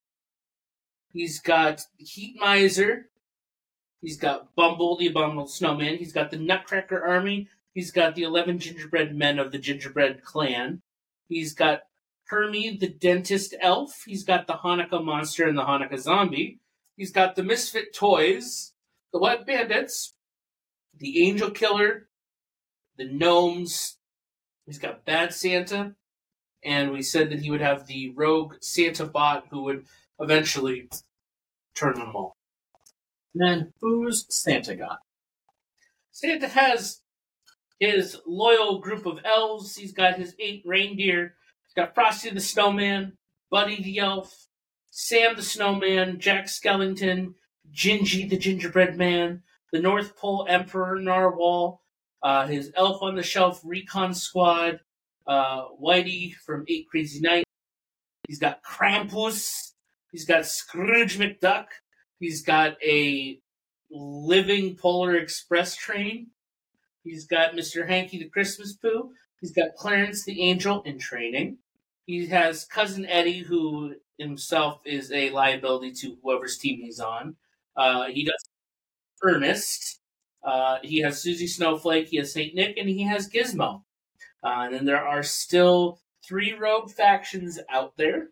He's got Heat Miser. He's got Bumble, the Abominable Snowman. He's got the Nutcracker Army. He's got the 11 Gingerbread Men of the Gingerbread Clan. He's got Hermie, the Dentist Elf. He's got the Hanukkah Monster and the Hanukkah Zombie. He's got the Misfit Toys, the Wet Bandits, the Angel Killer, the Gnomes. He's got Bad Santa. And we said that he would have the Rogue Santa Bot who would eventually turn them all. And then, who's Santa got? Santa has his loyal group of elves. He's got his 8 reindeer. He's got Frosty the Snowman, Buddy the Elf, Sam the Snowman, Jack Skellington, Gingy the Gingerbread Man, the North Pole Emperor Narwhal, his Elf on the Shelf Recon Squad, Whitey from 8 Crazy Nights. He's got Krampus. He's got Scrooge McDuck. He's got a living Polar Express train. He's got Mr. Hanky the Christmas Pooh. He's got Clarence the Angel in training. He has Cousin Eddie, who himself is a liability to whoever's team he's on. He does Ernest. He has Susie Snowflake. He has St. Nick, and he has Gizmo. And then there are still 3 rogue factions out there,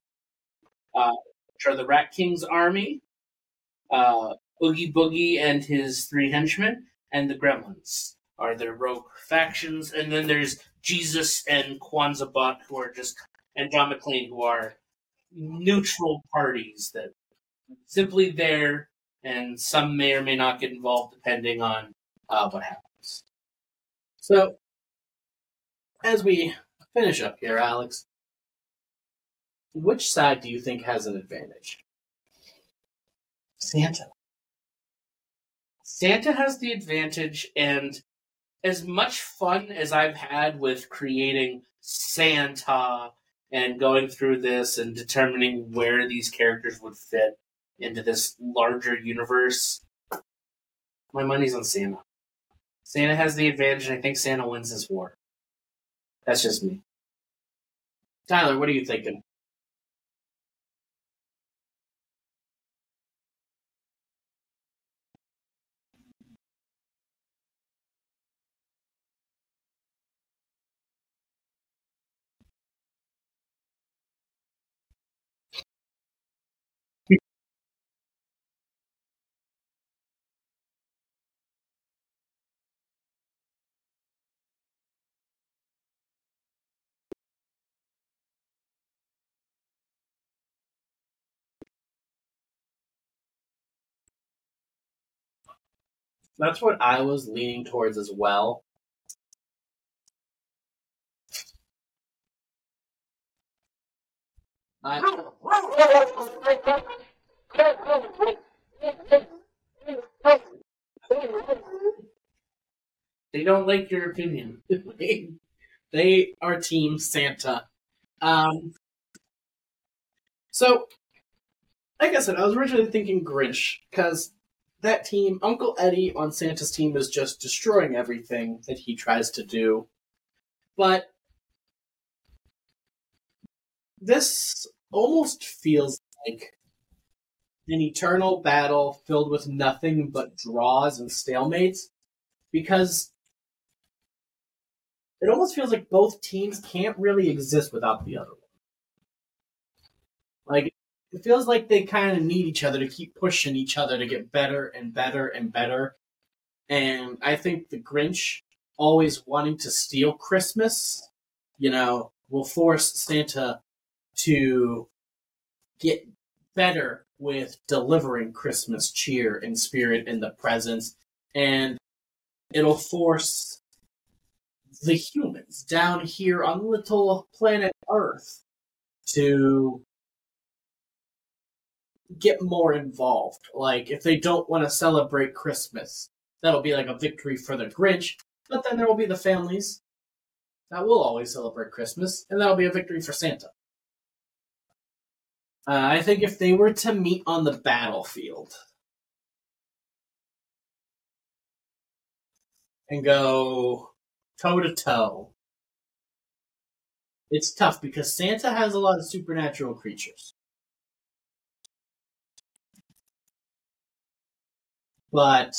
which are the Rat King's army, Oogie Boogie and his 3 henchmen, and the Gremlins are their rogue factions. And then there's Jesus and Kwanzaa Bot, who are just, and John McClane, who are neutral parties that are simply there, and some may or may not get involved depending on what happens. So, as we finish up here, Alex, which side do you think has an advantage? Santa. Santa has the advantage, and as much fun as I've had with creating Santa and going through this and determining where these characters would fit into this larger universe, my money's on Santa. Santa has the advantage, and I think Santa wins this war. That's just me. Tyler, what are you thinking? That's what I was leaning towards as well. They don't like your opinion. They are Team Santa. So, like I said, I was originally thinking Grinch, because that team, Uncle Eddie on Santa's team, is just destroying everything that he tries to do. But this almost feels like an eternal battle filled with nothing but draws and stalemates, because it almost feels like both teams can't really exist without the other one. Like, it feels like they kind of need each other to keep pushing each other to get better and better and better. And I think the Grinch always wanting to steal Christmas will force Santa to get better with delivering Christmas cheer and spirit and the presents, and it'll force the humans down here on little planet Earth to get more involved. Like, if they don't want to celebrate Christmas, that'll be like a victory for the Grinch, but then there will be the families that will always celebrate Christmas, and that'll be a victory for Santa. I think if they were to meet on the battlefield and go toe-to-toe, it's tough because Santa has a lot of supernatural creatures. But,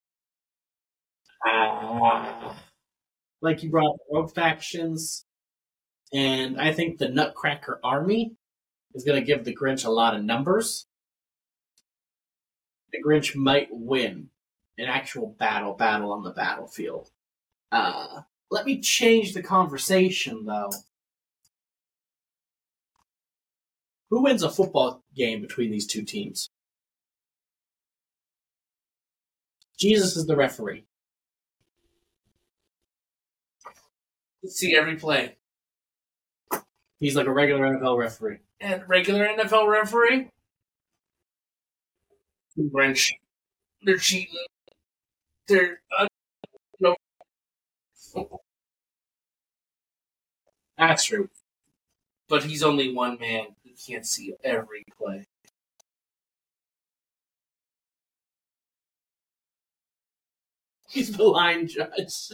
like you brought up, rogue factions, and I think the Nutcracker Army is going to give the Grinch a lot of numbers. The Grinch might win an actual battle on the battlefield. Let me change the conversation, though. Who wins a football game between these two teams? Jesus is the referee. Let's see every play. He's like a regular NFL referee. And regular NFL referee? Grinch. They're cheating. They're... no. That's true. But he's only one man. He can't see every play. He's the line judge.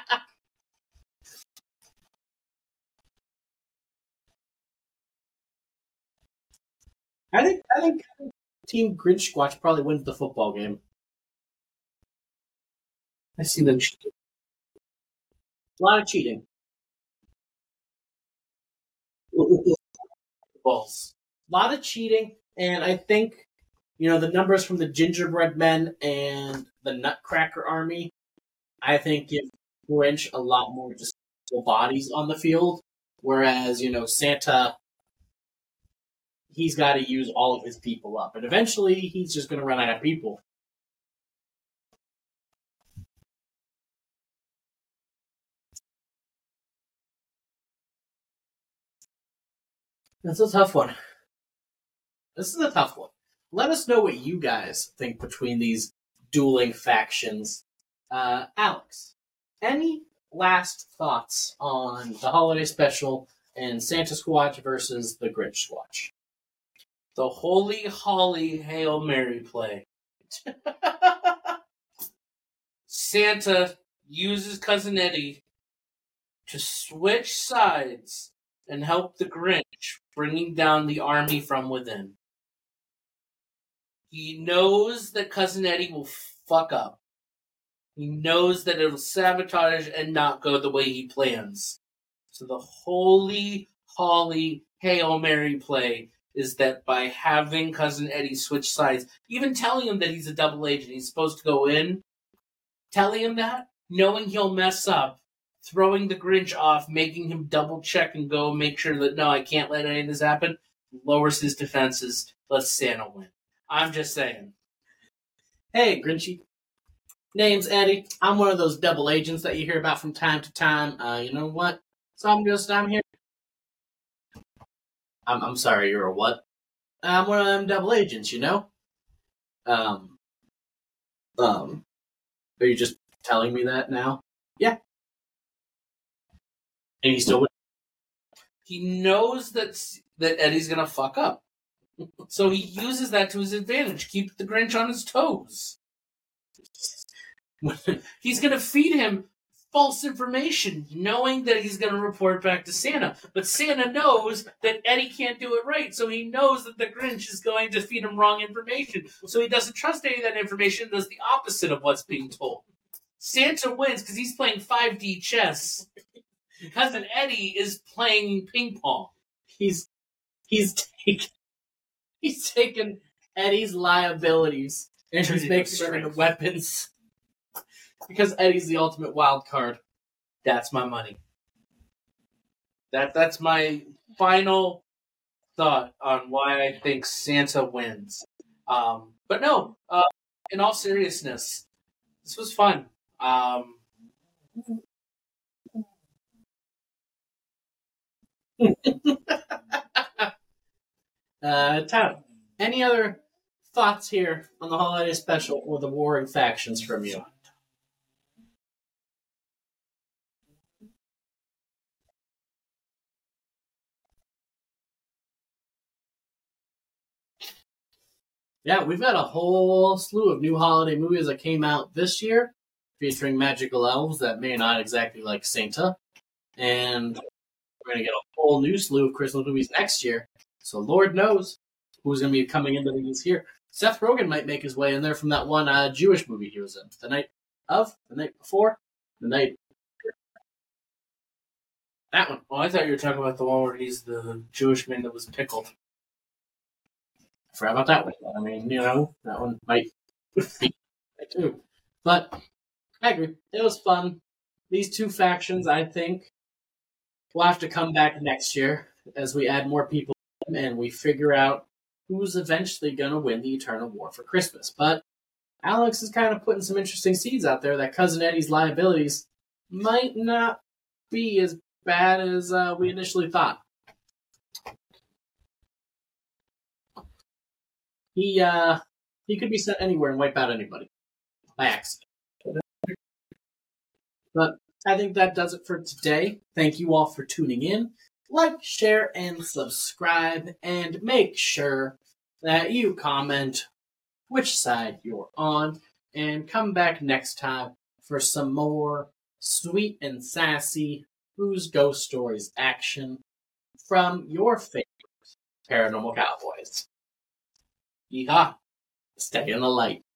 I think Team Grinch Squatch probably wins the football game. I see them cheating. A lot of cheating. Balls. A lot of cheating, and I think, the numbers from the Gingerbread Men and the Nutcracker Army, I think give Grinch a lot more disposable bodies on the field, whereas, Santa, he's got to use all of his people up, and eventually he's just going to run out of people. That's a tough one. This is a tough one. Let us know what you guys think between these dueling factions. Alex, any last thoughts on the holiday special and Santa Squatch versus the Grinch Squatch? The Holy Holly Hail Mary play. Santa uses Cousin Eddie to switch sides and help the Grinch, bringing down the army from within. He knows that Cousin Eddie will fuck up. He knows that it'll sabotage and not go the way he plans. So the Holy Holly Hail Mary play is that by having Cousin Eddie switch sides, even telling him that he's a double agent, he's supposed to go in, telling him that, knowing he'll mess up, throwing the Grinch off, making him double check and go make sure that, no, I can't let any of this happen, lowers his defenses, lets Santa win. I'm just saying. Hey, Grinchy. Name's Eddie. I'm one of those double agents that you hear about from time to time. You know what? So I'm here. I'm sorry, you're a what? I'm one of them double agents, Are you just telling me that now? Yeah. And he still would. He knows that Eddie's gonna fuck up. So he uses that to his advantage. Keep the Grinch on his toes. He's going to feed him false information, knowing that he's going to report back to Santa. But Santa knows that Eddie can't do it right, so he knows that the Grinch is going to feed him wrong information. So he doesn't trust any of that information, does the opposite of what's being told. Santa wins because he's playing 5D chess. Cousin Eddie is playing ping pong. He's taken Eddie's liabilities and he's making them into weapons. Because Eddie's the ultimate wild card. That's my money. That's my final thought on why I think Santa wins. But no, in all seriousness, this was fun. Tom, any other thoughts here on the holiday special or the warring factions from you? Yeah, we've got a whole slew of new holiday movies that came out this year featuring magical elves that may not exactly like Santa. And we're going to get a whole new slew of Christmas movies next year. So Lord knows who's going to be coming into these here. Seth Rogen might make his way in there from that one Jewish movie he was in. The night before, the night. That one. Oh, I thought you were talking about the one where he's the Jewish man that was pickled. I forgot about that one. I mean, that one might be too. But I agree. It was fun. These two factions, I think, will have to come back next year as we add more people and we figure out who's eventually going to win the Eternal War for Christmas. But Alex is kind of putting some interesting seeds out there that Cousin Eddie's liabilities might not be as bad as we initially thought. He could be sent anywhere and wipe out anybody by accident. But I think that does it for today. Thank you all for tuning in. Like, share, and subscribe, and make sure that you comment which side you're on, and come back next time for some more sweet and sassy Who's Ghost Stories action from your favorite Paranormal Cowboys. Yeehaw! Stay in the light.